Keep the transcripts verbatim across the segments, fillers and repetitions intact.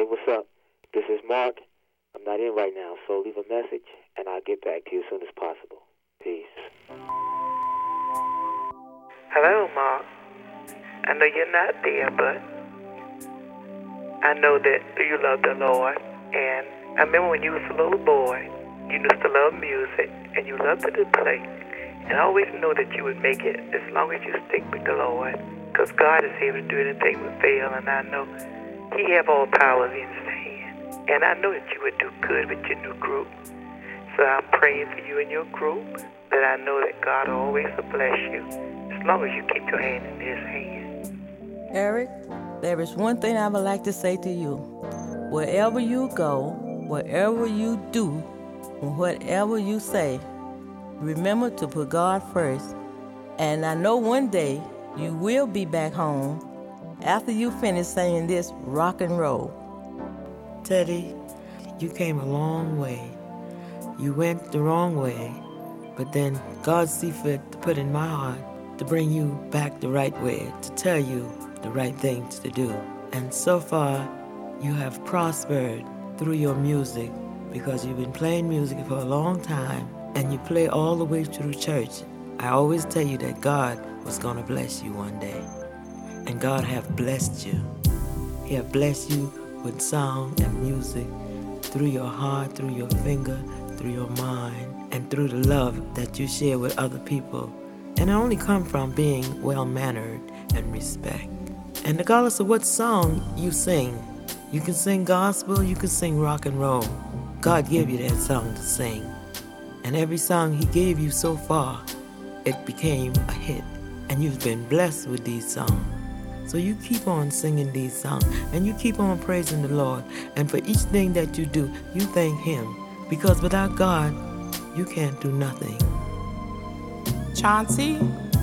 hey, what's up? This is Mark. I'm not in right now, so leave a message, and I'll get back to you as soon as possible. Peace. Hello, Mark. I know you're not there, but I know that you love the Lord. And I remember when you was a little boy, you used to love music, and you loved to play. And I always know that you would make it as long as you stick with the Lord, because God is able to do anything but fail, and I know He have all powers in His hand. And I know that you would do good with your new group. So I'm praying for you and your group, that I know that God always will bless you, as long as you keep your hand in His hand. Eric, there is one thing I would like to say to you. Wherever you go, whatever you do, and whatever you say, remember to put God first. And I know one day you will be back home after you finish singing this rock and roll. Teddy, you came a long way. You went the wrong way, but then God see fit to put in my heart to bring you back the right way, to tell you the right things to do. And so far, you have prospered through your music because you've been playing music for a long time and you play all the way through church. I always tell you that God was going to bless you one day. And God have blessed you. He have blessed you with song and music through your heart, through your finger, through your mind, and through the love that you share with other people. And it only comes from being well-mannered and respect. And regardless of what song you sing, you can sing gospel, you can sing rock and roll. God gave you that song to sing. And every song He gave you so far, it became a hit. And you've been blessed with these songs. So you keep on singing these songs, and you keep on praising the Lord. And for each thing that you do, you thank Him. Because without God, you can't do nothing. Chauncey,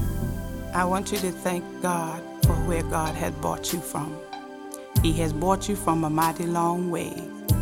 I want you to thank God for where God has brought you from. He has brought you from a mighty long way.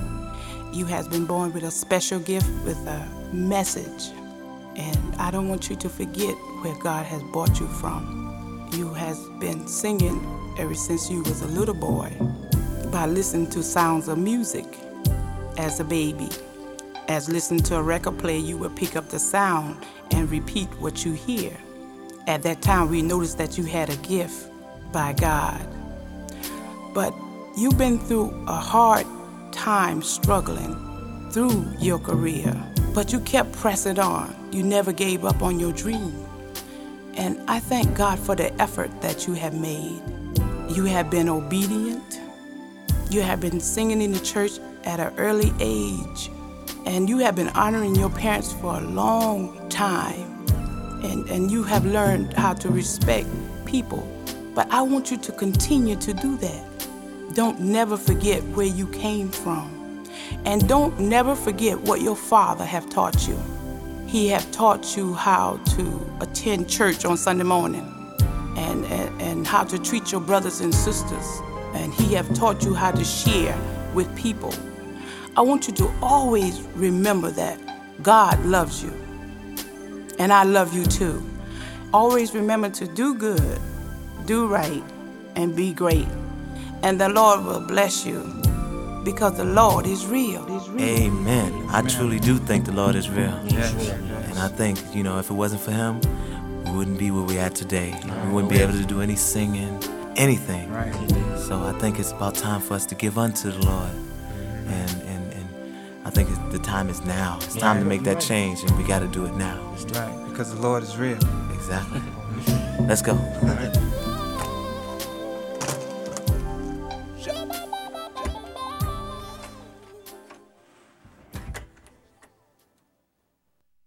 You has been born with a special gift, with a message. And I don't want you to forget where God has brought you from. You has been singing ever since you was a little boy by listening to sounds of music as a baby. As listening to a record player, you would pick up the sound and repeat what you hear. At that time, we noticed that you had a gift by God. But you've been through a hard time struggling through your career, but you kept pressing on. You never gave up on your dream. And I thank God for the effort that you have made. You have been obedient. You have been singing in the church at an early age. And you have been honoring your parents for a long time. And, and you have learned how to respect people. But I want you to continue to do that. Don't never forget where you came from. And don't never forget what your father have taught you. He have taught you how to attend church on Sunday morning and, and, and how to treat your brothers and sisters. And he have taught you how to share with people. I want you to always remember that God loves you. And I love you too. Always remember to do good, do right, and be great. And the Lord will bless you because the Lord is real. real. Amen. I truly do think the Lord is real. Yes. And I think, you know, if it wasn't for Him, we wouldn't be where we're at today. We wouldn't be able to do any singing, anything. Right. So I think it's about time for us to give unto the Lord. And, and, and I think it's, the time is now. It's time to make that change, and we got to do it now. That's right, because the Lord is real. Exactly. Let's go.